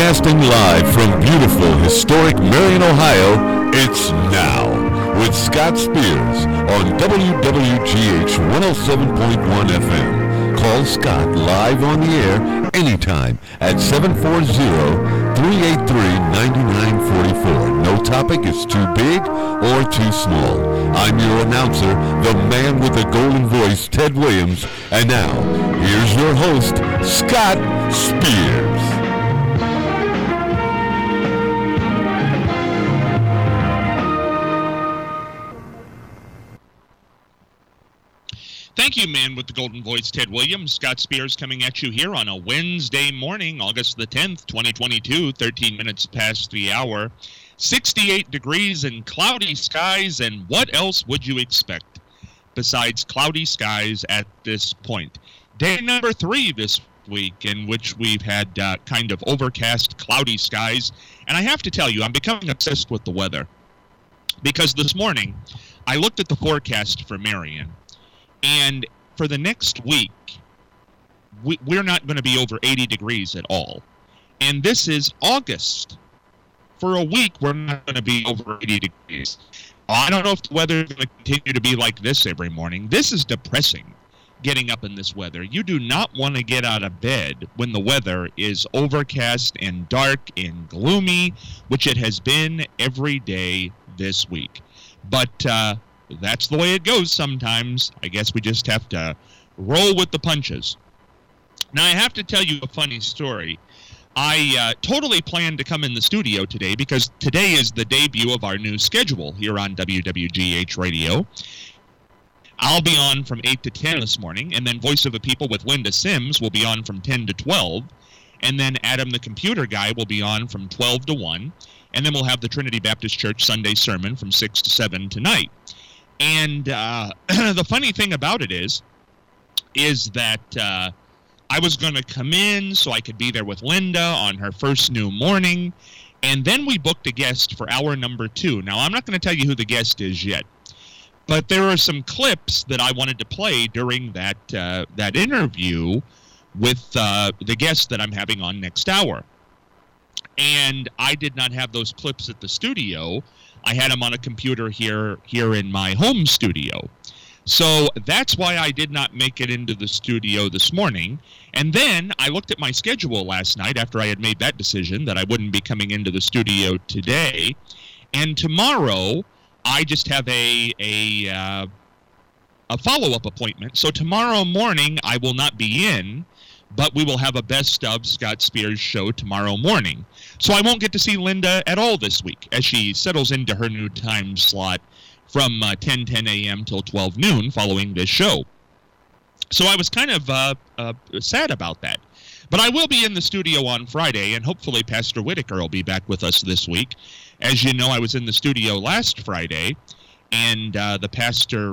Broadcasting live from beautiful, historic Marion, Ohio, it's Now with Scott Spears on WWGH 107.1 FM. Call Scott live on the air anytime at 740-383-9944. No topic is too big or too small. I'm your announcer, the man with the golden voice, Ted Williams. And now, here's your host, Scott Spears. Thank you, man with the golden voice, Ted Williams. Scott Spears coming at you here on a Wednesday morning, August the 10th, 2022, 13 minutes past the hour. 68 degrees and cloudy skies, and what else would you expect besides cloudy skies at this point? Day number 3 this week, in which we've had kind of overcast, cloudy skies. And I have to tell you, I'm becoming obsessed with the weather. Because this morning, I looked at the forecast for Marion. And for the next week, we're not going to be over 80 degrees at all. And this is August. For a week, we're not going to be over 80 degrees. I don't know if the weather is going to continue to be like this every morning. This is depressing, getting up in this weather. You do not want to get out of bed when the weather is overcast and dark and gloomy, which it has been every day this week. But that's the way it goes sometimes. I guess we just have to roll with the punches. Now, I have to tell you a funny story. I totally planned to come in the studio today because today is the debut of our new schedule here on WWGH Radio. I'll be on from 8 to 10 this morning, and then Voice of the People with Linda Sims will be on from 10 to 12, and then Adam the Computer Guy will be on from 12 to 1, and then we'll have the Trinity Baptist Church Sunday Sermon from 6 to 7 tonight. And the funny thing about it is that I was going to come in so I could be there with Linda on her first new morning, and then we booked a guest for hour number 2. Now, I'm not going to tell you who the guest is yet, but there are some clips that I wanted to play during that interview with the guest that I'm having on next hour. And I did not have those clips at the studio. I had them on a computer here in my home studio. So that's why I did not make it into the studio this morning. And then I looked at my schedule last night after I had made that decision that I wouldn't be coming into the studio today. And tomorrow, I just have a follow-up appointment. So tomorrow morning, I will not be in, but we will have a Best of Scott Spears show tomorrow morning. So I won't get to see Linda at all this week as she settles into her new time slot from 10 a.m. till 12 noon following this show. So I was kind of sad about that. But I will be in the studio on Friday, and hopefully Pastor Whitaker will be back with us this week. As you know, I was in the studio last Friday, and the pastor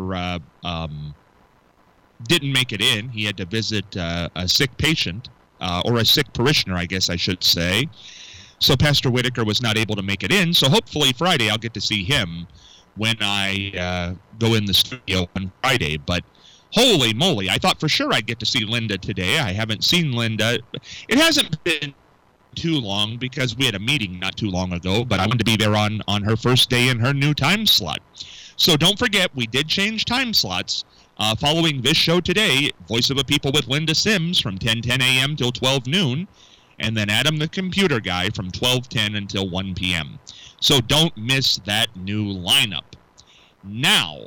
didn't make it in. He had to visit a sick patient, or a sick parishioner, I guess I should say. So Pastor Whitaker was not able to make it in. So hopefully Friday I'll get to see him when I go in the studio on Friday. But holy moly, I thought for sure I'd get to see Linda today. I haven't seen Linda. It hasn't been too long because we had a meeting not too long ago, but I wanted to be there on her first day in her new time slot. So don't forget, we did change time slots. Following this show today, Voice of the People with Linda Sims from 10 a.m. till 12 noon, and then Adam the Computer Guy from 12:10 until 1 p.m. So don't miss that new lineup. Now,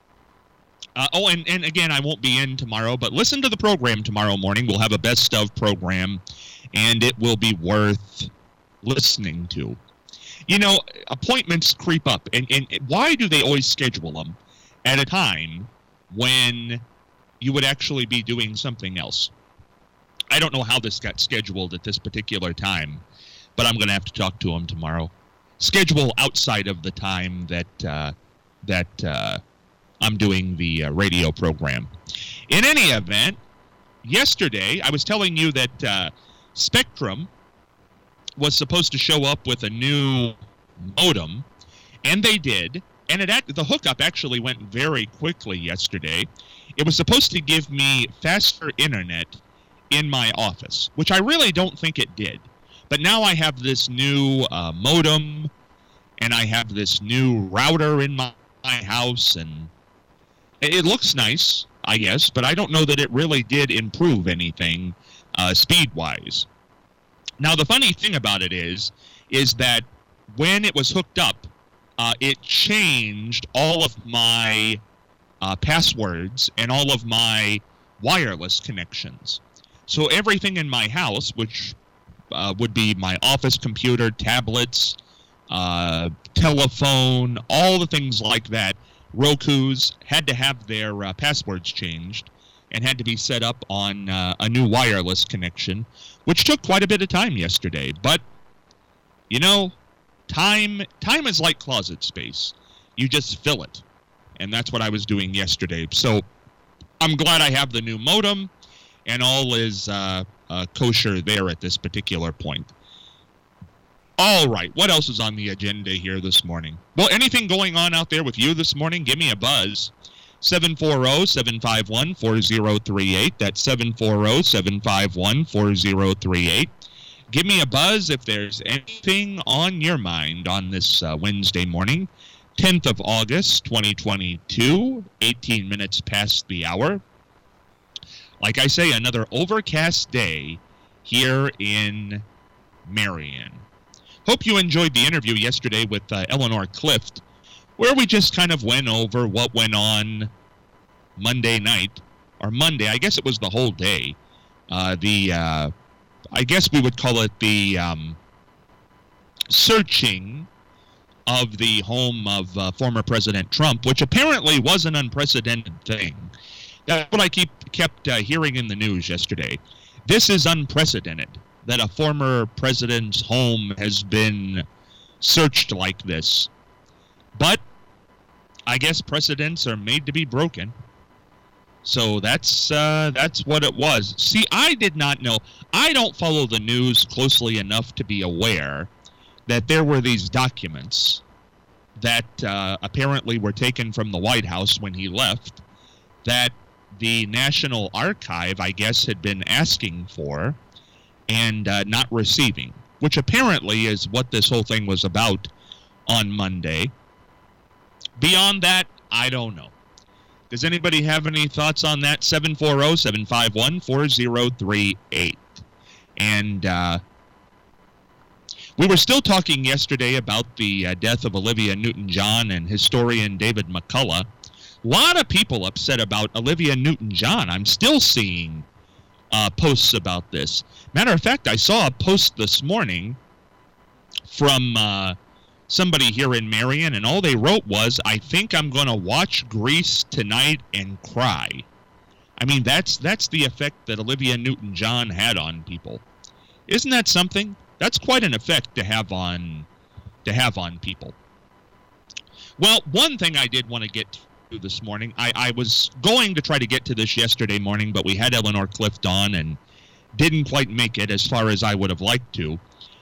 and again, I won't be in tomorrow, but listen to the program tomorrow morning. We'll have a Best of program, and it will be worth listening to. You know, appointments creep up, and why do they always schedule them at a time when you would actually be doing something else? I don't know how this got scheduled at this particular time, but I'm going to have to talk to him tomorrow. Schedule outside of the time that I'm doing the radio program. In any event, yesterday I was telling you that Spectrum was supposed to show up with a new modem, and they did. And the hookup actually went very quickly yesterday. It was supposed to give me faster internet in my office, which I really don't think it did. But now I have this new modem, and I have this new router in my house, and it looks nice, I guess, but I don't know that it really did improve anything speed-wise. Now, the funny thing about it is that when it was hooked up, it changed all of my passwords and all of my wireless connections. So everything in my house, which would be my office computer, tablets, telephone, all the things like that, Roku's, had to have their passwords changed and had to be set up on a new wireless connection, which took quite a bit of time yesterday. But, you know, time is like closet space. You just fill it. And that's what I was doing yesterday. So I'm glad I have the new modem, and all is kosher there at this particular point. All right, what else is on the agenda here this morning? Well, anything going on out there with you this morning, give me a buzz. 740-751-4038. That's 740-751-4038. Give me a buzz if there's anything on your mind on this Wednesday morning, 10th of August, 2022, 18 minutes past the hour. Like I say, another overcast day here in Marion. Hope you enjoyed the interview yesterday with Eleanor Clift, where we just kind of went over what went on Monday night, or Monday, I guess it was the whole day. I guess we would call it the searching of the home of former President Trump, which apparently was an unprecedented thing. That's what I kept hearing in the news yesterday. This is unprecedented, that a former president's home has been searched like this. But I guess precedents are made to be broken. So that's what it was. See, I did not know. I don't follow the news closely enough to be aware that there were these documents that apparently were taken from the White House when he left, that the National Archive, I guess, had been asking for and not receiving, which apparently is what this whole thing was about on Monday. Beyond that, I don't know. Does anybody have any thoughts on that? 740-751-4038. And we were still talking yesterday about the death of Olivia Newton-John and historian David McCullough. A lot of people upset about Olivia Newton-John. I'm still seeing posts about this. Matter of fact, I saw a post this morning from somebody here in Marion, and all they wrote was, "I think I'm going to watch Grease tonight and cry." I mean, that's the effect that Olivia Newton-John had on people. Isn't that something? That's quite an effect to have on people. Well, one thing I did want to get to this morning, I was going to try to get to this yesterday morning, but we had Eleanor Clift on and didn't quite make it as far as I would have liked to.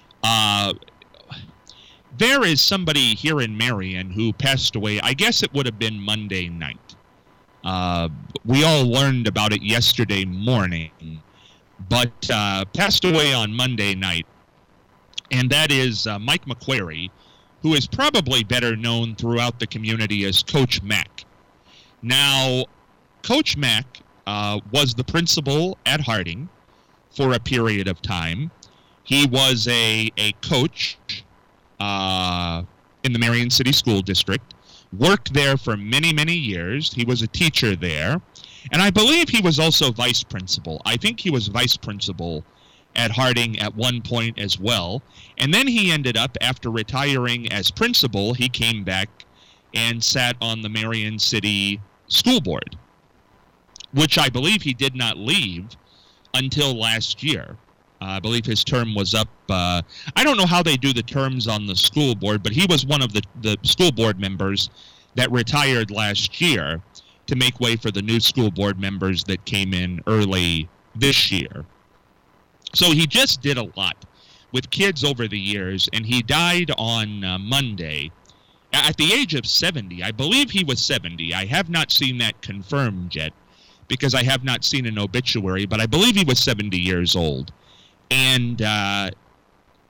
There is somebody here in Marion who passed away. I guess it would have been Monday night. We all learned about it yesterday morning, but passed away on Monday night. And that is Mike McQuarrie, who is probably better known throughout the community as Coach Mack. Now, Coach Mack was the principal at Harding for a period of time. He was a coach in the Marion City School District, worked there for many, many years. He was a teacher there. And I believe he was also vice principal. I think he was vice principal at Harding at one point as well. And then he ended up, after retiring as principal, he came back and sat on the Marion City School Board, which I believe he did not leave until last year. I believe his term was up. I don't know how they do the terms on the school board, but he was one of the school board members that retired last year to make way for the new school board members that came in early this year. So he just did a lot with kids over the years, and he died on Monday at the age of 70. I believe he was 70. I have not seen that confirmed yet because I have not seen an obituary, but I believe he was 70 years old. And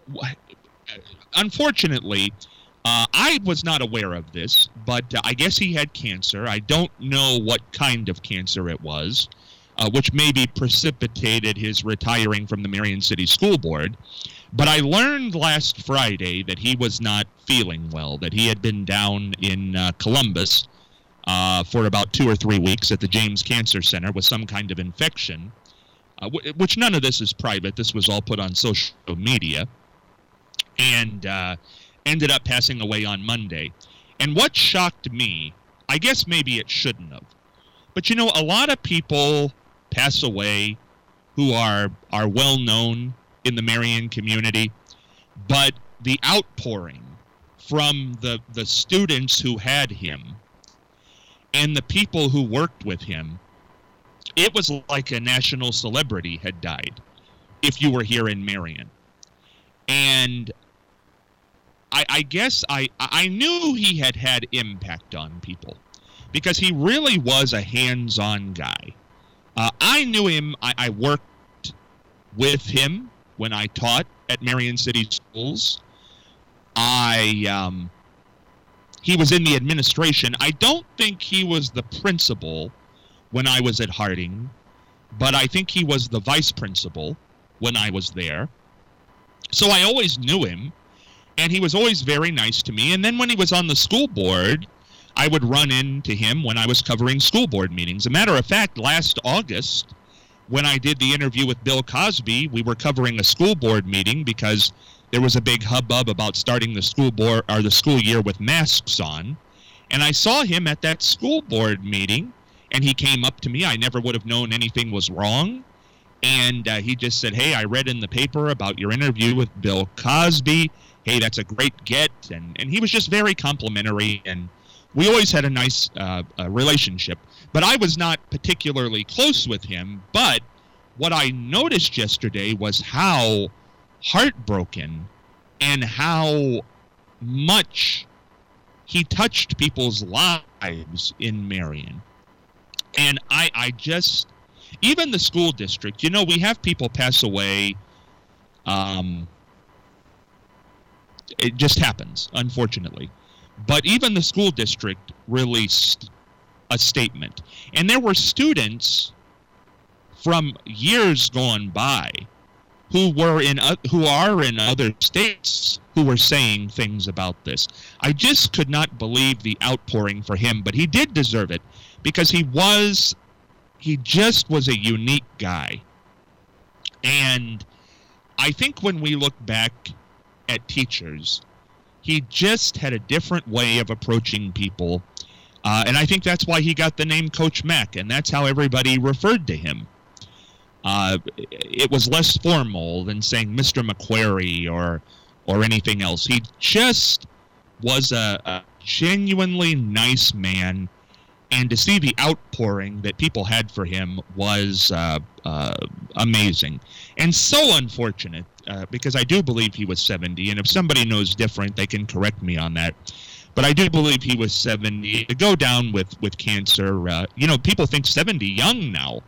unfortunately, I was not aware of this, but I guess he had cancer. I don't know what kind of cancer it was, which maybe precipitated his retiring from the Marion City School Board. But I learned last Friday that he was not feeling well, that he had been down in Columbus for about 2 or 3 weeks at the James Cancer Center with some kind of infection, which none of this is private. This was all put on social media, and ended up passing away on Monday. And what shocked me, I guess maybe it shouldn't have, but you know, a lot of people pass away who are well known in the Marion community, but the outpouring from the students who had him and the people who worked with him, it was like a national celebrity had died if you were here in Marion. And I guess I knew he had impact on people because he really was a hands-on guy. I knew him. I worked with him when I taught at Marion City Schools. He was in the administration. I don't think he was the principal when I was at Harding, but I think he was the vice principal when I was there. So I always knew him, and he was always very nice to me. And then when he was on the school board, I would run into him when I was covering school board meetings. As a matter of fact, last August, when I did the interview with Bill Cosby, we were covering a school board meeting because there was a big hubbub about starting the school board or the school year with masks on. And I saw him at that school board meeting, and he came up to me. I never would have known anything was wrong. And he just said, "Hey, I read in the paper about your interview with Bill Cosby. Hey, that's a great get." And he was just very complimentary, and we always had a nice relationship. But I was not particularly close with him. But what I noticed yesterday was how heartbroken and how much he touched people's lives in Marion. And I just, even the school district, you know, we have people pass away. It just happens, unfortunately. But even the school district released a statement. And there were students from years gone by who are in other states who were saying things about this. I just could not believe the outpouring for him, but he did deserve it because he just was a unique guy. And I think when we look back at teachers, he just had a different way of approaching people. And I think that's why he got the name Coach Mack, and that's how everybody referred to him. It was less formal than saying Mr. McQuarrie or anything else. He just was a genuinely nice man, and to see the outpouring that people had for him was amazing. And so unfortunate, because I do believe he was 70, and if somebody knows different, they can correct me on that. But I do believe he was 70. To go down with cancer, people think 70 young now.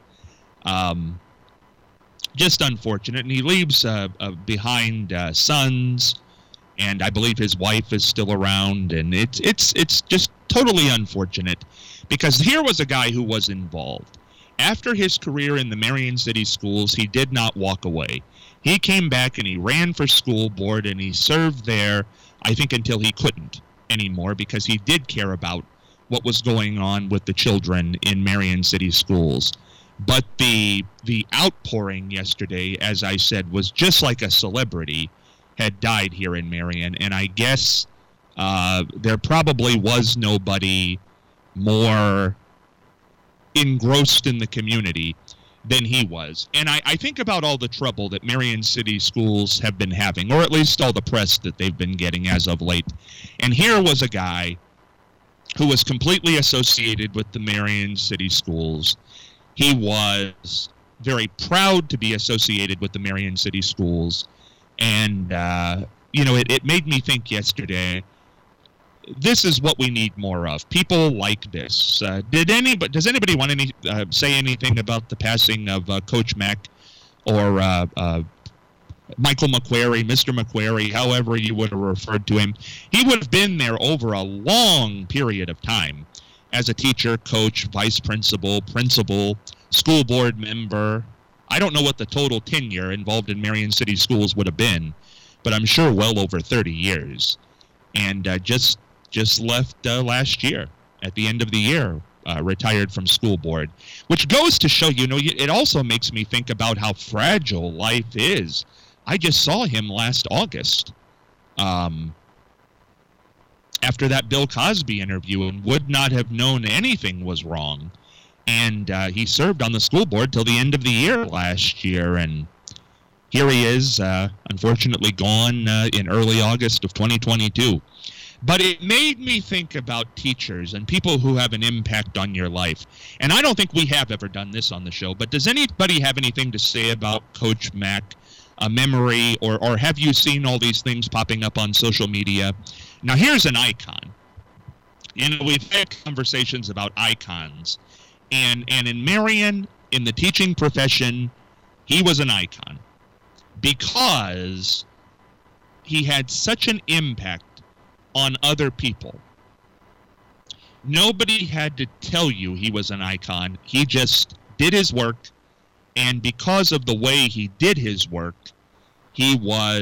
Just unfortunate. And he leaves behind sons, and I believe his wife is still around. And it's just totally unfortunate, because here was a guy who was involved. After his career in the Marion City Schools, he did not walk away. He came back and he ran for school board, and he served there, I think, until he couldn't anymore, because he did care about what was going on with the children in Marion City Schools. But the outpouring yesterday, as I said, was just like a celebrity had died here in Marion. And I guess there probably was nobody more engrossed in the community than he was. And I think about all the trouble that Marion City Schools have been having, or at least all the press that they've been getting as of late. And here was a guy who was completely associated with the Marion City Schools. He was very proud to be associated with the Marion City Schools. And, it made me think yesterday, this is what we need more of. People like this. Does anybody want to say anything about the passing of Coach Mack, or Michael McQuarrie, Mr. McQuarrie, however you would have referred to him, he would have been there over a long period of time as a teacher, coach, vice principal, school board member. I don't know what the total tenure involved in Marion City Schools would have been, but I'm sure well over 30 years. And just left last year, at the end of the year, retired from school board, which goes to show, it also makes me think about how fragile life is. I just saw him last August after that Bill Cosby interview and would not have known anything was wrong. And he served on the school board till the end of the year last year. And here he is, unfortunately gone in early August of 2022. But it made me think about teachers and people who have an impact on your life. And I don't think we have ever done this on the show, but does anybody have anything to say about Coach Mack, a memory, or have you seen all these things popping up on social media? Now, here's an icon. We've had conversations about icons. And in Marion, in the teaching profession, he was an icon because he had such an impact on other people. Nobody had to tell you he was an icon. He just did his work, and because of the way he did his work, you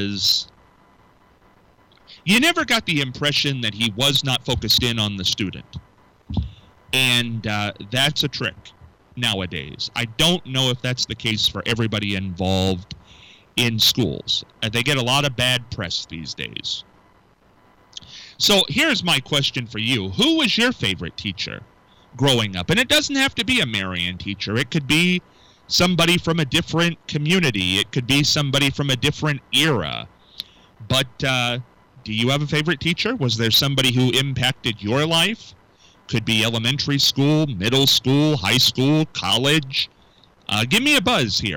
never got the impression that he was not focused in on the student. And that's a trick nowadays. I don't know if that's the case for everybody involved in schools. They get a lot of bad press these days. So here's my question for you. Who was your favorite teacher growing up? And it doesn't have to be a Marion teacher. It could be somebody from a different community. It could be somebody from a different era. But do you have a favorite teacher? Was there somebody who impacted your life? Could be elementary school, middle school, high school, college. Give me a buzz here,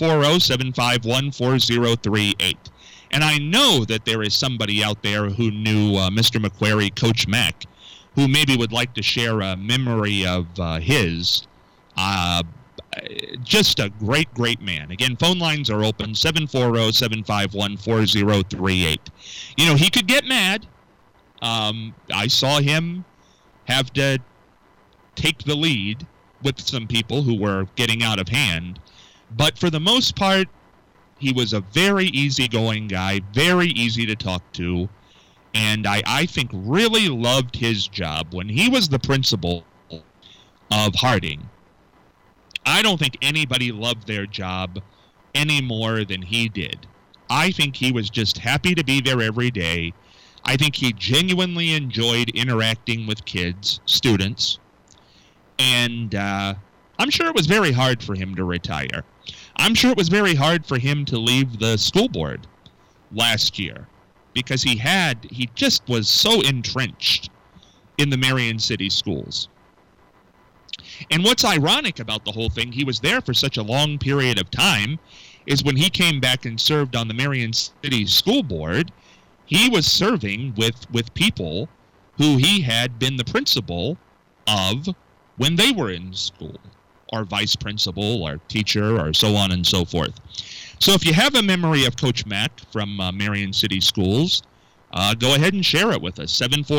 740-751-4038. And I know that there is somebody out there who knew Mr. McQuarrie, Coach Mack, who maybe would like to share a memory of his. Just a great, great man. Again, phone lines are open, 740-751-4038. He could get mad. I saw him have to take the lead with some people who were getting out of hand. But for the most part, he was a very easygoing guy, very easy to talk to, and I think really loved his job. When he was the principal of Harding, I don't think anybody loved their job any more than he did. I think he was just happy to be there every day. I think he genuinely enjoyed interacting with kids, students, and I'm sure it was very hard for him to retire. I'm sure it was very hard for him to leave the school board last year because he just was so entrenched in the Marion City schools. And what's ironic about the whole thing, he was there for such a long period of time, is when he came back and served on the Marion City School Board, he was serving with people who he had been the principal of when they were in school, or vice principal, or teacher, or so on and so forth. So if you have a memory of Coach Mack from Marion City Schools, go ahead and share it with us,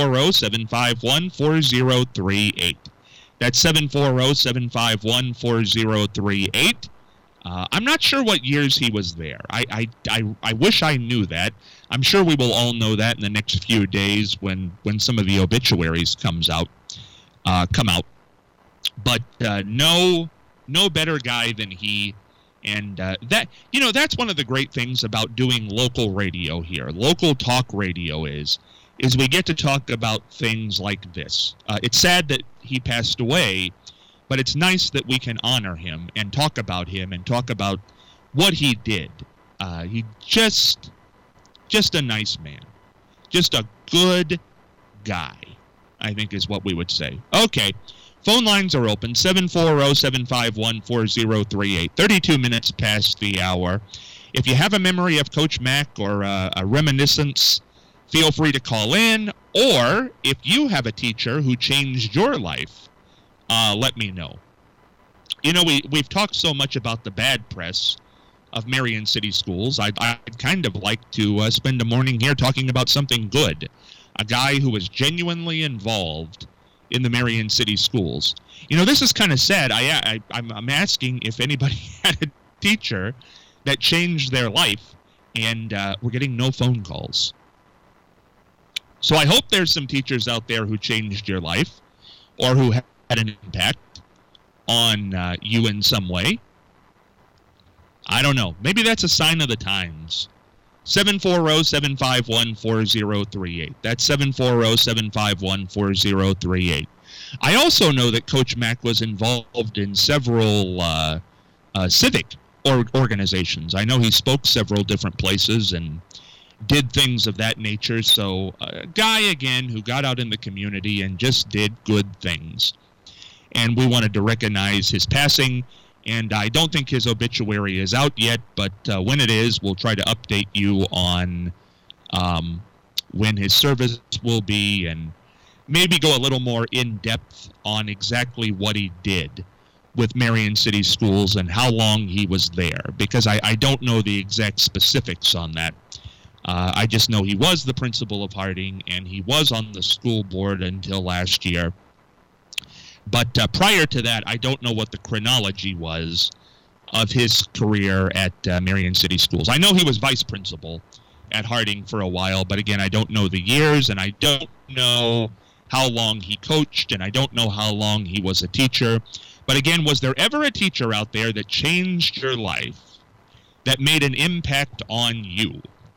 740-751-4038. That's 740-751-4038. I'm not sure what years he was there. I wish I knew that. I'm sure we will all know that in the next few days when some of the obituaries come out. But no better guy than he. And that's one of the great things about doing local radio here. Local talk radio is we get to talk about things like this. It's sad that he passed away, but it's nice that we can honor him and talk about what he did. He just a nice man. Just a good guy, I think is what we would say. Okay. Phone lines are open, 740-751-4038. 32 minutes past the hour. If you have a memory of Coach Mack or a reminiscence, feel free to call in. Or if you have a teacher who changed your life, let me know. We've talked so much about the bad press of Marion City Schools. I'd kind of like to spend a morning here talking about something good. A guy who was genuinely involved in the Marion City Schools. You know, this is kind of sad. I'm asking if anybody had a teacher that changed their life, and we're getting no phone calls. So I hope there's some teachers out there who changed your life or who had an impact on you in some way. I don't know. Maybe that's a sign of the times. 740-751-4038. That's 740-751-4038. I also know that Coach Mack was involved in several civic organizations. I know he spoke several different places and did things of that nature. So a guy, again, who got out in the community and just did good things. And we wanted to recognize his passing. And I don't think his obituary is out yet, but when it is, we'll try to update you on when his service will be and maybe go a little more in-depth on exactly what he did with Marion City Schools and how long he was there, because I don't know the exact specifics on that. I just know he was the principal of Harding, and he was on the school board until last year. But prior to that, I don't know what the chronology was of his career at Marion City Schools. I know he was vice principal at Harding for a while, but again, I don't know the years, and I don't know how long he coached, and I don't know how long he was a teacher. But again, was there ever a teacher out there that changed your life, that made an impact on you?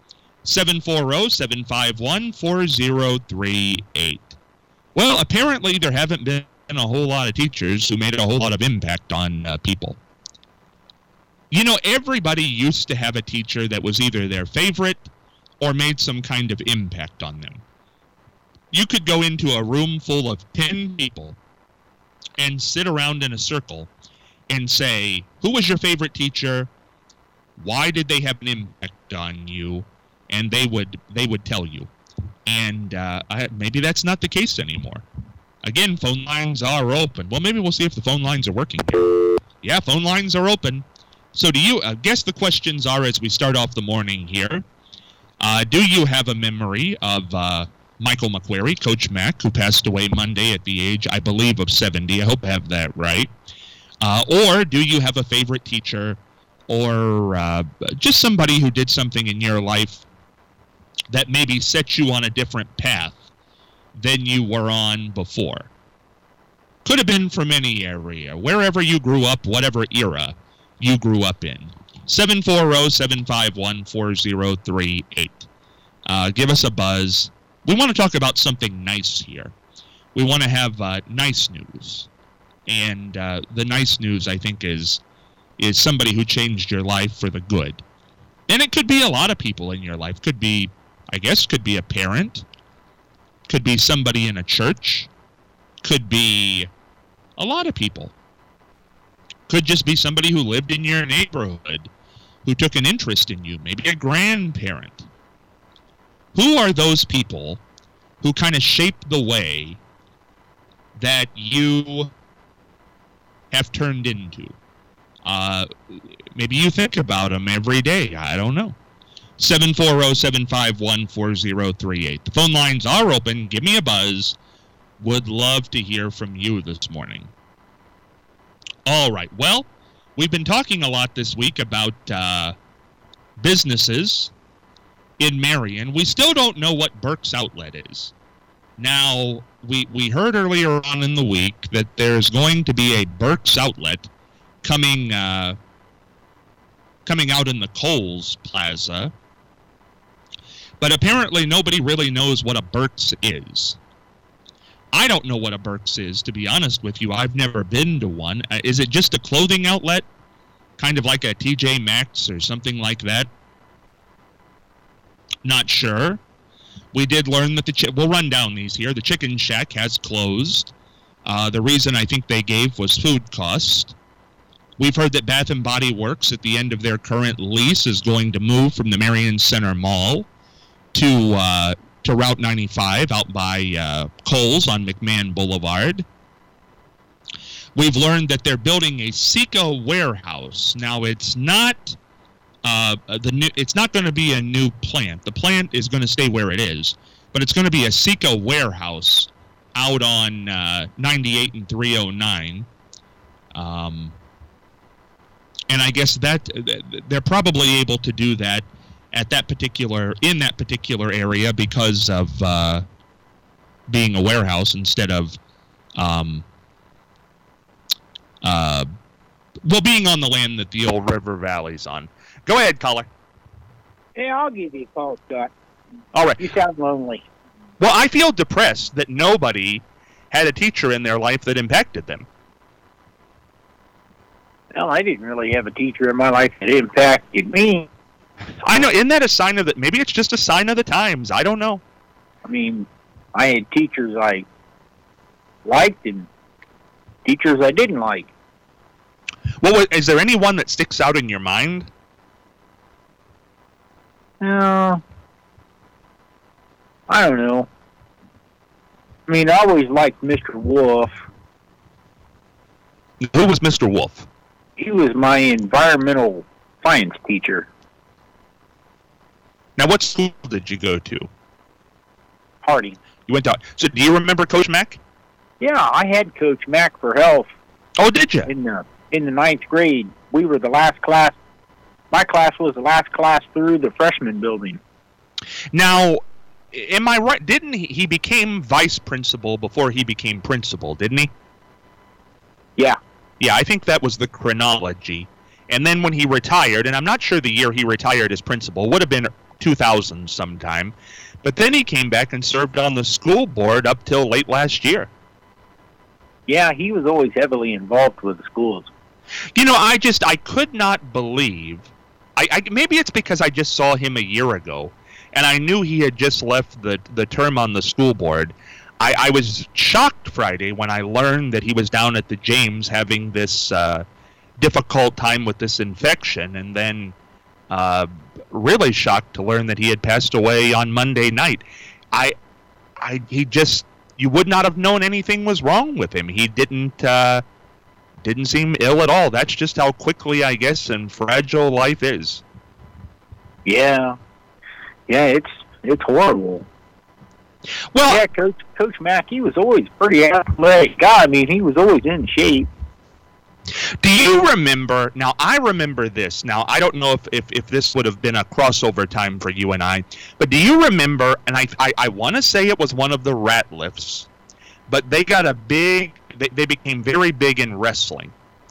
740-751-4038. Well, apparently there haven't been a whole lot of teachers who made a whole lot of impact on people. You know, everybody used to have a teacher that was either their favorite or made some kind of impact on them. You could go into a room full of 10 people and sit around in a circle and say, who was your favorite teacher? Why did they have an impact on you? And they would tell you. And maybe that's not the case anymore. Again, phone lines are open. Well, maybe we'll see if the phone lines are working here. Yeah, phone lines are open. So do you, I guess the questions are, as we start off the morning here, do you have a memory of Michael McQuarrie, Coach Mack, who passed away Monday at the age, I believe, of 70? I hope I have that right. Or do you have a favorite teacher or just somebody who did something in your life that maybe set you on a different path than you were on before? Could have been from any area, wherever you grew up, whatever era you grew up in. 740-751-4038. Give us a buzz. We want to talk about something nice here. We want to have nice news. And the nice news, I think, is somebody who changed your life for the good. And it could be a lot of people in your life. Could be, I guess, could be a parent. Could be somebody in a church. Could be a lot of people. Could just be somebody who lived in your neighborhood, who took an interest in you, maybe a grandparent. Who are those people who kind of shape the way that you have turned into? Maybe you think about them every day. I don't know. 740-751-4038. The phone lines are open. Give me a buzz. Would love to hear from you this morning. All right. Well, we've been talking a lot this week about businesses in Marion. We still don't know what Burke's Outlet is. Now, we heard earlier on in the week that there's going to be a Burke's Outlet coming out in the Kohl's Plaza. But apparently nobody really knows what a Burke's is. I don't know what a Burke's is, to be honest with you. I've never been to one. Is it just a clothing outlet? Kind of like a TJ Maxx or something like that? Not sure. We did learn that we'll run down these here. The Chicken Shack has closed. The reason I think they gave was food costs. We've heard that Bath & Body Works, at the end of their current lease, is going to move from the Marion Center Mall to Route 95 out by Kohl's on McMahon Boulevard. We've learned that they're building a Sika warehouse. Now, it's not It's not going to be a new plant. The plant is going to stay where it is, but it's going to be a Sika warehouse out on 98 and 309. And I guess that they're probably able to do that in that particular area because of being a warehouse instead of being on the land that the old river valley's on. Go ahead, caller. Yeah, I'll give you a call, Scott. All right. You sound lonely. Well, I feel depressed that nobody had a teacher in their life that impacted them. Well, I didn't really have a teacher in my life that impacted me. I know. Isn't that a sign of maybe it's just a sign of the times. I don't know. I mean, I had teachers I liked and teachers I didn't like. Well, is there anyone that sticks out in your mind? No. I don't know. I mean, I always liked Mr. Wolf. Who was Mr. Wolf? He was my environmental science teacher. Now, what school did you go to? Harding. You went to. So, do you remember Coach Mack? Yeah, I had Coach Mack for health. Oh, did you? In the 9th grade, we were the last class. My class was the last class through the freshman building. Now, am I right? Didn't he became vice principal before he became principal? Didn't he? Yeah. Yeah, I think that was the chronology. And then when he retired, and I'm not sure the year he retired as principal, would have been 2000 sometime. But then he came back and served on the school board up till late last year. Yeah, he was always heavily involved with the schools. You know, I could not believe. Maybe it's because I just saw him a year ago, and I knew he had just left the term on the school board. I was shocked Friday when I learned that he was down at the James having this difficult time with this infection, and then really shocked to learn that he had passed away on Monday night. You would not have known anything was wrong with him. He didn't seem ill at all. That's just how quickly, I guess, and fragile life is. Yeah, it's horrible. Well, yeah, Coach Mack, he was always a pretty athletic guy. I mean, he was always in shape. Do you remember? Now, I remember this. Now, I don't know if this would have been a crossover time for you and I, but do you remember, and I want to say it was one of the Ratliffs, but they got they became very big in wrestling.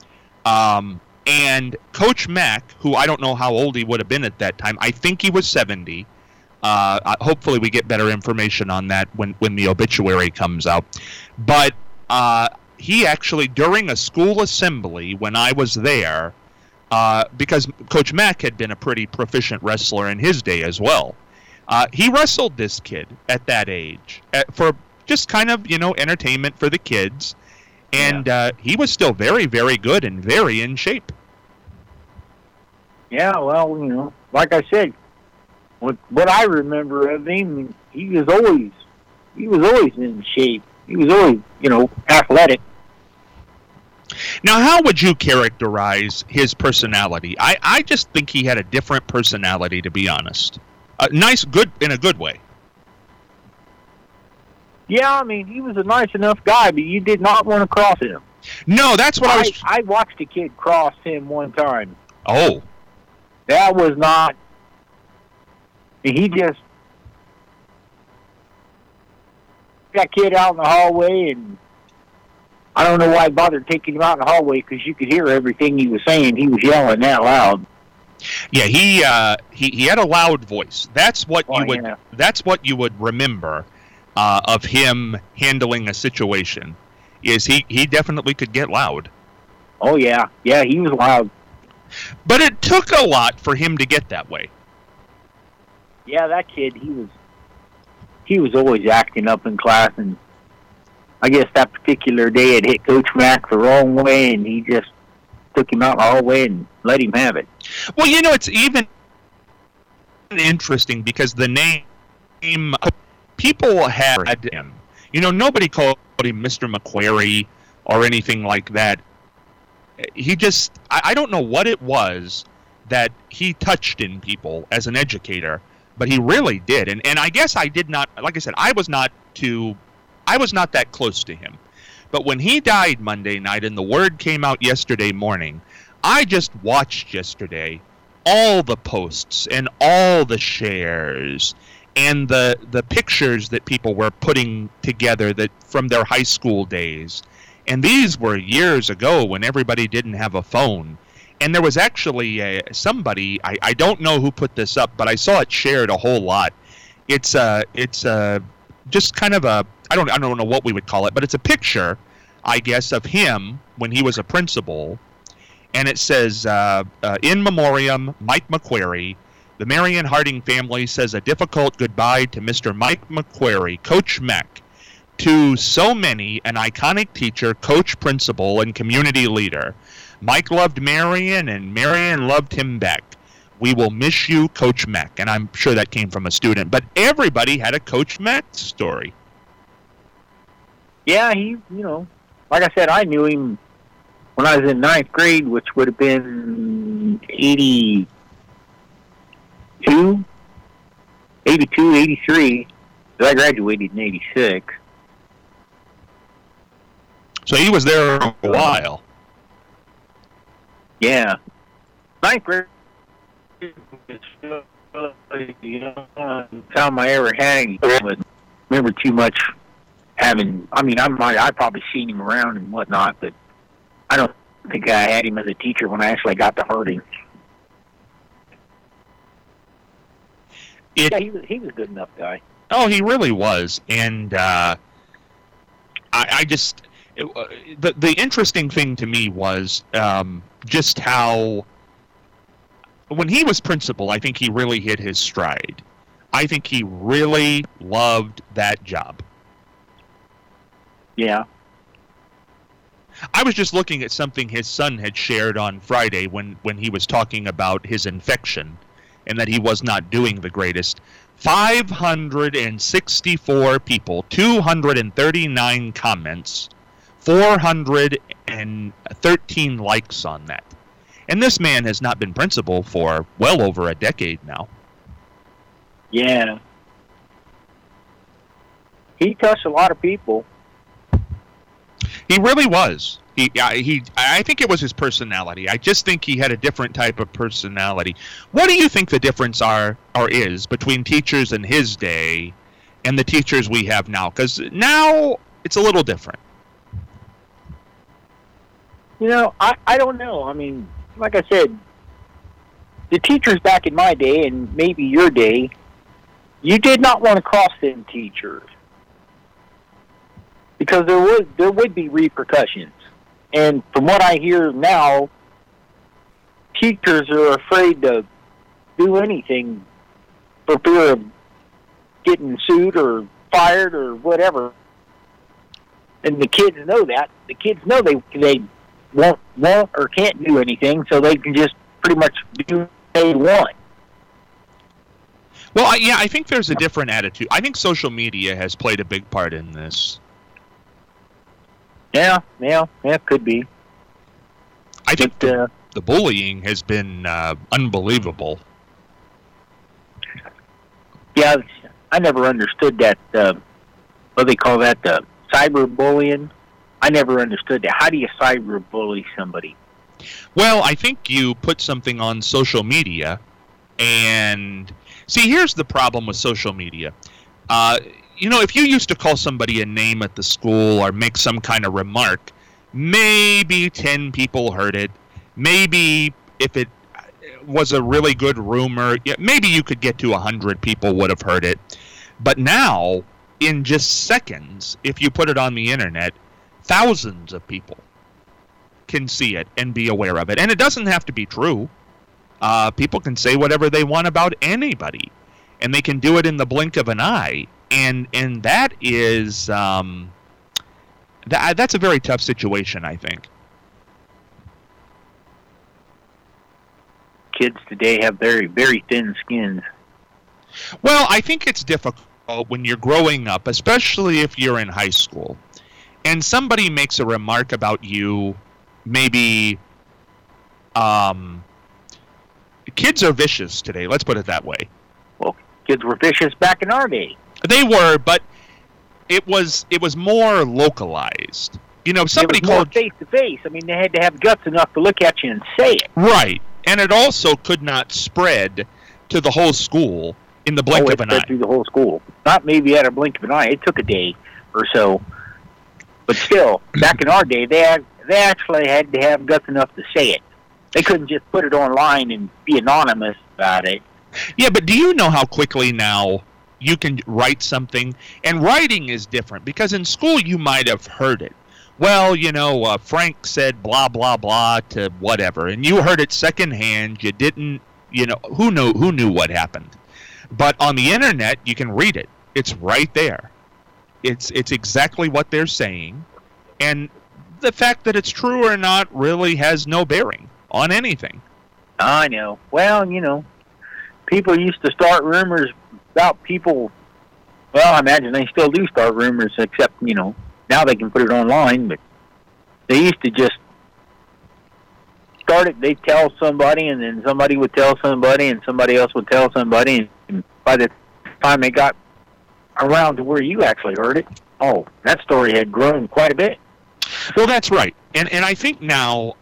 And Coach Mack, who I don't know how old he would have been at that time, I think he was 70. Hopefully we get better information on that when the obituary comes out. But he actually, during a school assembly when I was there, because Coach Mack had been a pretty proficient wrestler in his day as well, he wrestled this kid at that age for just kind of, entertainment for the kids. And he was still very, very good and very in shape. Yeah, well, like I said, what I remember of him, he was always in shape. He was always, athletic. Now, how would you characterize his personality? I just think he had a different personality, to be honest. Nice, good, in a good way. Yeah, I mean, he was a nice enough guy, but you did not want to cross him. No, that's what I was... I watched a kid cross him one time. Oh. That was not... He just... That kid out in the hallway, and I don't know why I bothered taking him out in the hallway, because you could hear everything he was saying. He was yelling that loud. Yeah, he had a loud voice. That's what That's what you would remember of him handling a situation. Is he definitely could get loud. Oh yeah, he was loud. But it took a lot for him to get that way. Yeah, that kid, he was always acting up in class, and I guess that particular day it hit Coach Mack the wrong way, and he just took him out in the hallway and let him have it. Well, it's even interesting because the name people had him. Nobody called him Mr. McQuarrie or anything like that. He just, I don't know what it was, that he touched in people as an educator, but he really did. And I guess I did not, like I said, I was not that close to him. But when he died Monday night and the word came out yesterday morning, I just watched yesterday all the posts and all the shares and the pictures that people were putting together that from their high school days. And these were years ago when everybody didn't have a phone. And there was actually somebody, I don't know who put this up, but I saw it shared a whole lot. It's just kind of a, I don't know what we would call it, but it's a picture, I guess, of him when he was a principal. And it says, in memoriam, Mike McQuarrie. The Marion Harding family says a difficult goodbye to Mr. Mike McQuarrie, Coach Mac. To so many, an iconic teacher, coach, principal, and community leader. Mike loved Marion, and Marion loved him back. We will miss you, Coach Mac. And I'm sure that came from a student. But everybody had a Coach Mac story. Yeah, he, like I said, I knew him when I was in 9th grade, which would have been 82, 83. So I graduated in 86. So he was there a while. Yeah. 9th grade time I ever had any. Remember too much having, I probably seen him around and whatnot, but I don't think I had him as a teacher when I actually got to Harding. Yeah, he was a good enough guy. Oh, he really was. And the interesting thing to me was just how, when he was principal, I think he really hit his stride. I think he really loved that job. Yeah. I was just looking at something his son had shared on Friday when he was talking about his infection and that he was not doing the greatest. 564 people, 239 comments, 413 likes on that. And this man has not been principal for well over a decade now. Yeah. He touched a lot of people. He really was. I think it was his personality. I just think he had a different type of personality. What do you think the difference is between teachers in his day and the teachers we have now? Because now it's a little different. I don't know. I mean, like I said, the teachers back in my day and maybe your day, you did not want to cross them teachers because there would be repercussions. And from what I hear now, teachers are afraid to do anything for fear of getting sued or fired or whatever. And the kids know that. The kids know they won't or can't do anything, so they can just pretty much do what they want. Well, I think there's a different attitude. I think social media has played a big part in this. Yeah, could be. I think the bullying has been unbelievable. Yeah, I never understood that, what they call that, the cyberbullying. I never understood that. How do you cyberbully somebody? Well, I think you put something on social media, and see, here's the problem with social media. If you used to call somebody a name at the school or make some kind of remark, maybe 10 people heard it. Maybe if it was a really good rumor, maybe you could get to 100 people would have heard it. But now, in just seconds, if you put it on the internet, thousands of people can see it and be aware of it. And it doesn't have to be true. People can say whatever they want about anybody, and they can do it in the blink of an eye. And that is that's a very tough situation, I think. Kids today have very, very thin skins. Well, I think it's difficult when you're growing up, especially if you're in high school, and somebody makes a remark about you, maybe kids are vicious today. Let's put it that way. Well, kids were vicious back in our day. They were, but it was more localized. You know, somebody it was more called face to face. I mean, they had to have guts enough to look at you and say it. Right, and it also could not spread to the whole school in the blink of an eye. It spread through the whole school. Not maybe at a blink of an eye. It took a day or so, but still, back in our day, they actually had to have guts enough to say it. They couldn't just put it online and be anonymous about it. Yeah, but do you know how quickly now you can write something? And writing is different, because in school you might have heard it. Well, you know, Frank said blah, blah, blah to whatever, and you heard it secondhand. You didn't, you know, who knew what happened? But on the internet, you can read it. It's right there. It's exactly what they're saying. And the fact that it's true or not really has no bearing on anything. I know. Well, you know, people used to start rumors about people. Well, I imagine they still do start rumors, except, you know, now they can put it online. But they used to just start it. They'd tell somebody, and then somebody would tell somebody, and somebody else would tell somebody. And by the time they got around to where you actually heard it, oh, that story had grown quite a bit. Well, that's right. And I think now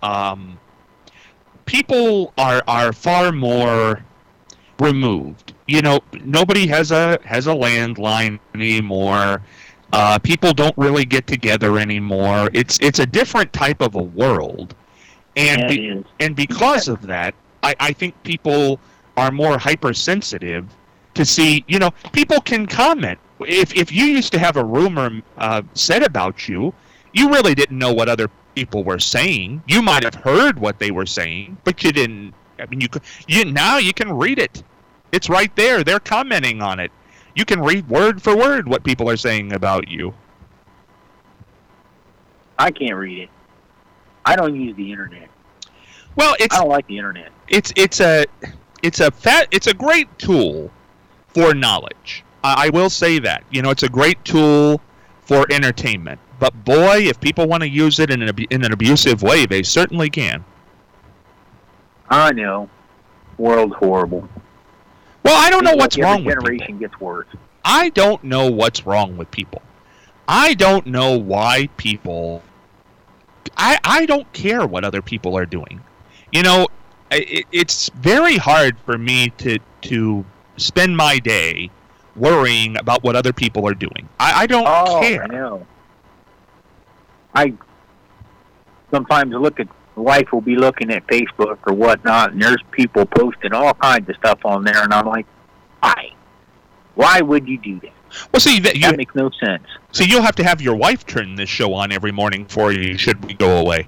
people are far more removed. You know, nobody has a landline anymore. People don't really get together anymore. It's a different type of a world, and and because of that, I think people are more hypersensitive to see. You know, people can comment. If you used to have a rumor said about you, you really didn't know what other people were saying. You might have heard what they were saying, but you didn't. I mean, now you can read it. It's right there. They're commenting on it. You can read word for word what people are saying about you. I can't read it. I don't use the internet. Well, I don't like the internet. It's a great tool for knowledge. I will say that. You know, it's a great tool for entertainment. But boy, if people want to use it in an abusive way, they certainly can. I know. World's horrible. Well, I don't know what's wrong with people. Every generation gets worse. I don't know what's wrong with people. I don't know why people... I don't care what other people are doing. You know, it's very hard for me to spend my day worrying about what other people are doing. I don't care. I know. I sometimes look at... The wife will be looking at Facebook or whatnot, and there's people posting all kinds of stuff on there, and I'm like, why? Why would you do that? Well, see, that makes no sense. So you'll have to have your wife turn this show on every morning for you should we go away.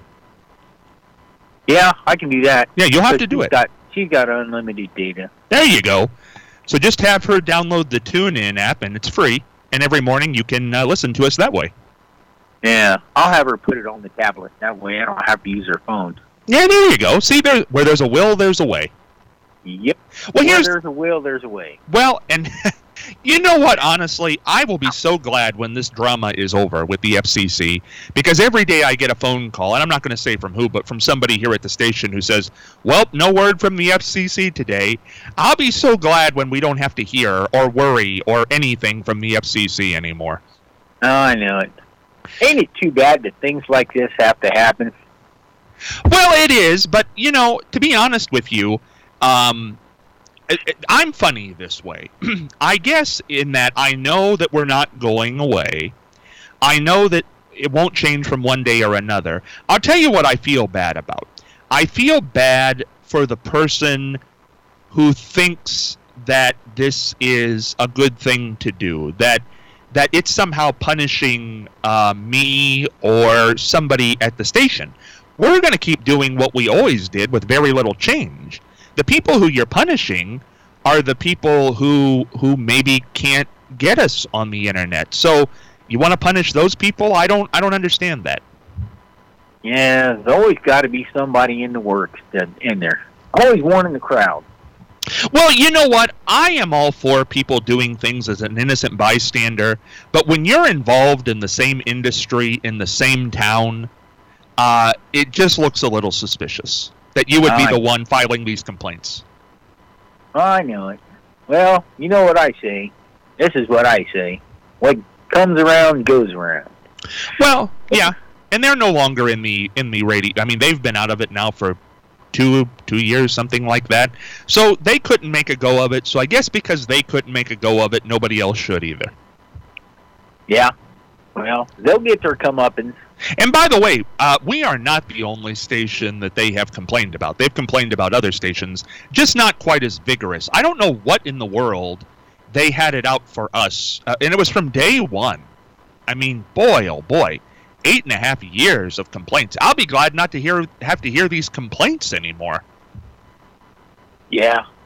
Yeah, I can do that. Yeah, you'll have to do it. She's got unlimited data. There you go. So just have her download the TuneIn app, and it's free, and every morning you can listen to us that way. Yeah, I'll have her put it on the tablet. That way I don't have to use her phone. Yeah, there you go. See, where there's a will, there's a way. Yep. Well, where there's a will, there's a way. Well, and you know what? Honestly, I will be so glad when this drama is over with the FCC, because every day I get a phone call, and I'm not going to say from who, but from somebody here at the station who says, well, no word from the FCC today. I'll be so glad when we don't have to hear or worry or anything from the FCC anymore. Oh, I know it. Ain't it too bad that things like this have to happen? Well, it is, but, you know, to be honest with you, I'm funny this way. I guess in that I know that we're not going away. I know that it won't change from one day or another. I'll tell you what I feel bad about. I feel bad for the person who thinks that this is a good thing to do, that it's somehow punishing me or somebody at the station. We're going to keep doing what we always did with very little change. The people who you're punishing are the people who maybe can't get us on the internet. So you want to punish those people? I don't understand that. Yeah, there's always got to be somebody in the works in there. Always one in the crowd. Well, you know what? I am all for people doing things as an innocent bystander, but when you're involved in the same industry, in the same town, it just looks a little suspicious that you would be the one filing these complaints. I know it. Well, you know what I say. This is what I say. What comes around goes around. Well, yeah, and they're no longer in the radio. I mean, they've been out of it now for two years, something like that. So they couldn't make a go of it. So I guess because they couldn't make a go of it, nobody else should either. Yeah. Well, they'll get their comeuppance. And by the way, we are not the only station that they have complained about. They've complained about other stations, just not quite as vigorous. I don't know what in the world they had it out for us. And it was from day one. I mean, boy, oh boy, 8.5 years of complaints. I'll be glad not to have to hear these complaints anymore. Yeah.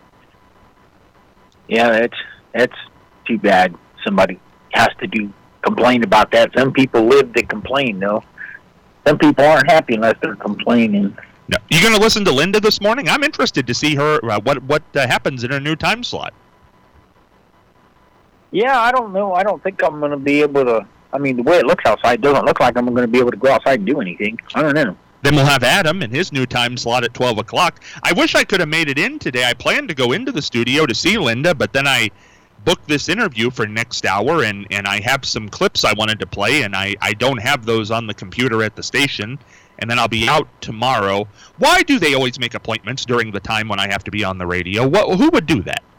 Yeah, that's too bad. Somebody has to complain about that. Some people live to complain, though. Some people aren't happy unless they're complaining. No. You going to listen to Linda this morning? I'm interested to see her what happens in her new time slot. Yeah, I don't know. I don't think I'm going to be able to. I mean, the way it looks outside doesn't look like I'm going to be able to go outside and do anything. I don't know. Then we'll have Adam in his new time slot at 12 o'clock. I wish I could have made it in today. I planned to go into the studio to see Linda, but then I booked this interview for next hour, and I have some clips I wanted to play, and I don't have those on the computer at the station, and then I'll be out tomorrow. Why do they always make appointments during the time when I have to be on the radio? Who would do that?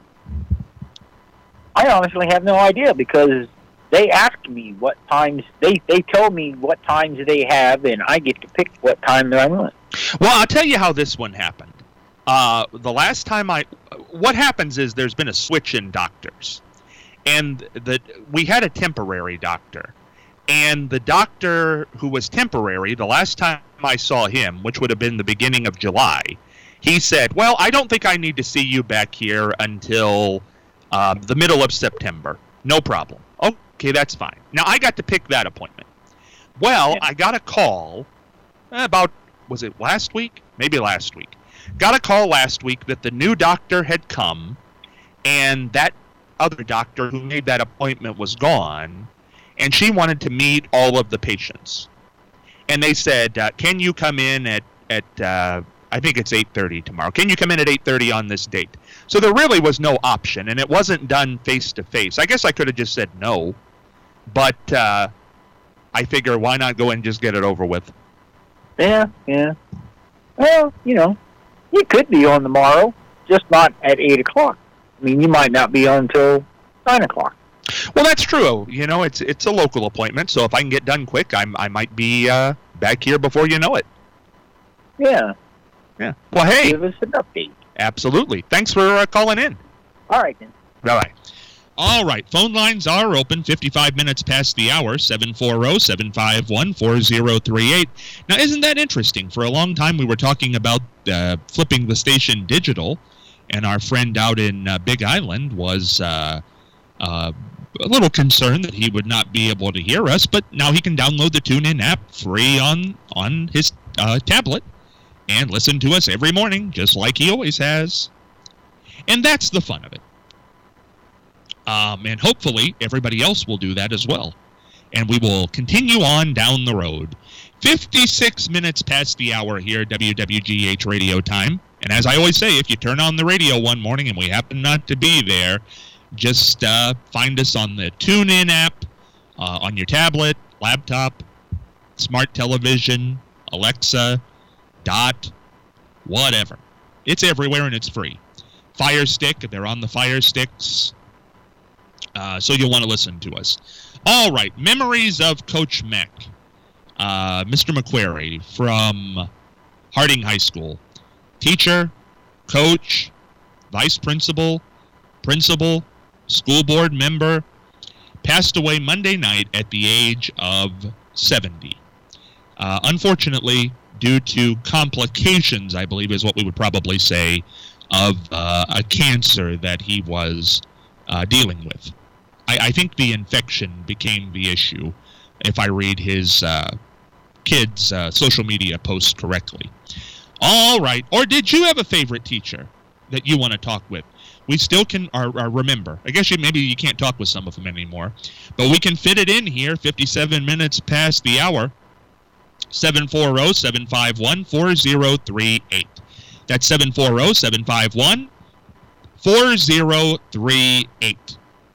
I honestly have no idea, because they ask me what times, they tell me what times they have, and I get to pick what time I want. Well, I'll tell you how this one happened. The last time what happens is there's been a switch in doctors, and we had a temporary doctor, and the doctor who was temporary, the last time I saw him, which would have been the beginning of July, he said, well, I don't think I need to see you back here until the middle of September. No problem. Okay, that's fine. Now, I got to pick that appointment. Well, I got a call about, was it last week? Maybe last week. Got a call last week that the new doctor had come, and that other doctor who made that appointment was gone, and she wanted to meet all of the patients. And they said, can you come in at I think it's 8:30 tomorrow. Can you come in at 8:30 on this date? So there really was no option, and it wasn't done face-to-face. I guess I could have just said no, but I figure why not go and just get it over with. Yeah. Well, you could be on tomorrow, just not at 8 o'clock. I mean, you might not be on until 9 o'clock. Well, that's true. It's a local appointment, so if I can get done quick, I might be back here before you know it. Yeah. Yeah. Well, hey. Give us an update. Absolutely. Thanks for calling in. All right, then. Bye-bye. All right. Phone lines are open 55 minutes past the hour, 740-751-4038. Now, isn't that interesting? For a long time, we were talking about flipping the station digital, and our friend out in Big Island was a little concerned that he would not be able to hear us, but now he can download the TuneIn app free on his tablet and listen to us every morning, just like he always has. And that's the fun of it. And hopefully everybody else will do that as well. And we will continue on down the road. 56 minutes past the hour here, WWGH Radio Time. And as I always say, if you turn on the radio one morning and we happen not to be there, just find us on the TuneIn app, on your tablet, laptop, smart television, Alexa, Dot, whatever. It's everywhere and it's free. Fire Stick, they're on the Fire Sticks. So you'll want to listen to us. All right, memories of Coach Mack. Mr. McQuarrie from Harding High School. Teacher, coach, vice principal, school board member, passed away Monday night at the age of 70. Unfortunately, due to complications, I believe is what we would probably say, of a cancer that he was dealing with. I think the infection became the issue, if I read his kids' social media posts correctly. All right. Or did you have a favorite teacher that you want to talk with? We still can remember. I guess maybe you can't talk with some of them anymore. But we can fit it in here, 57 minutes past the hour. 740-751-4038. That's 740-751-4038. 4038.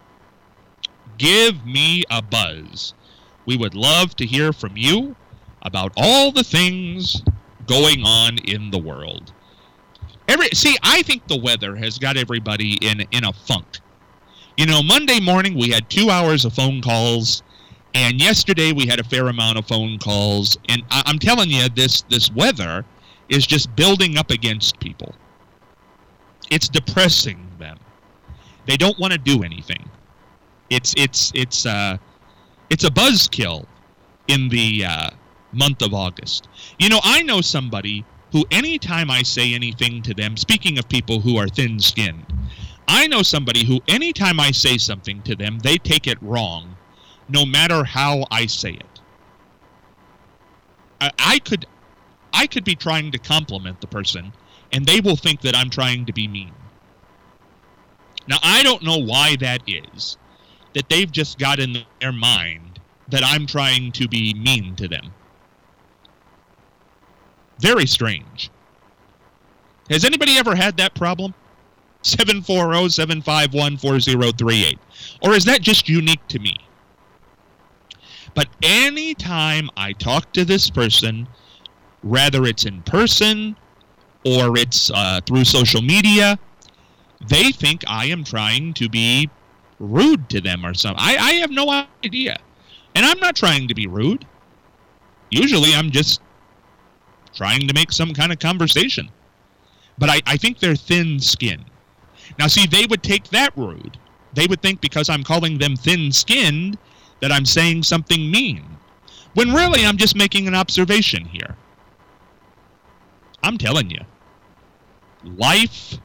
Give me a buzz. We would love to hear from you about all the things going on in the world. I think the weather has got everybody in a funk. You know, Monday morning we had 2 hours of phone calls, and yesterday we had a fair amount of phone calls, and I'm telling you, this weather is just building up against people. It's depressing them. They don't want to do anything. It's a buzzkill in the month of August. You know, I know somebody who, anytime I say anything to them, speaking of people who are thin-skinned, I know somebody who, anytime I say something to them, they take it wrong, no matter how I say it. I could be trying to compliment the person, and they will think that I'm trying to be mean. Now, I don't know why that is, that they've just got in their mind that I'm trying to be mean to them. Very strange. Has anybody ever had that problem? 740-751-4038. Or is that just unique to me? But anytime I talk to this person, whether it's in person or it's through social media, they think I am trying to be rude to them or something. I have no idea. And I'm not trying to be rude. Usually I'm just trying to make some kind of conversation. But I think they're thin-skinned. Now, see, they would take that rude. They would think because I'm calling them thin-skinned that I'm saying something mean. When really I'm just making an observation here. I'm telling you. Life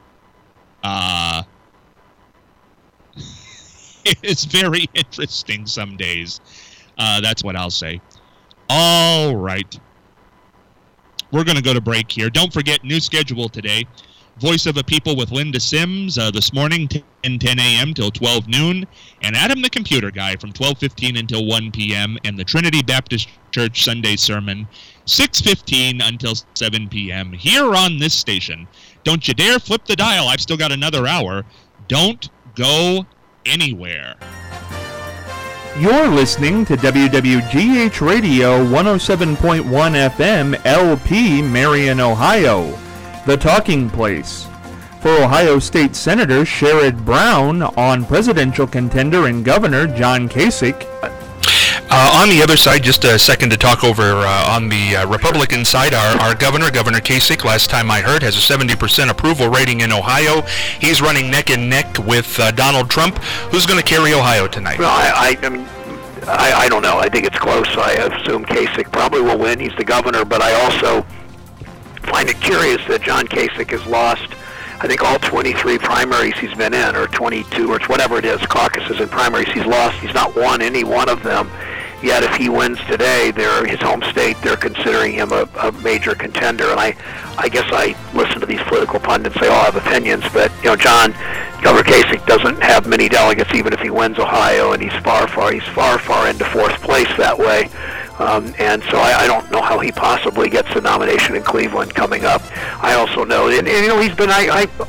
is very interesting some days. That's what I'll say. All right. We're going to go to break here. Don't forget, new schedule today. Voice of a People with Linda Sims this morning, 10 a.m. till 12 noon. And Adam the Computer Guy from 12:15 until 1 p.m. And the Trinity Baptist Church Sunday Sermon, 6:15 until 7 p.m. here on this station. Don't you dare flip the dial. I've still got another hour. Don't go anywhere. You're listening to WWGH Radio 107.1 FM LP Marion, Ohio, the talking place. For Ohio State Senator Sherrod Brown on presidential contender and Governor John Kasich. On the other side, just a second to talk over on the Republican side, our Governor Kasich, last time I heard, has a 70% approval rating in Ohio. He's running neck and neck with Donald Trump. Who's going to carry Ohio tonight? Well, I don't know. I think it's close. I assume Kasich probably will win. He's the governor, but I also find it curious that John Kasich has lost, I think, all 23 primaries he's been in, or 22, or whatever it is, caucuses and primaries he's lost. He's not won any one of them. Yet if he wins today, his home state, they're considering him a major contender. And I guess I listen to these political pundits. They all have opinions, but Governor Kasich doesn't have many delegates, even if he wins Ohio, and he's far into fourth place that way. And so I don't know how he possibly gets the nomination in Cleveland coming up. I also know, and he's been, I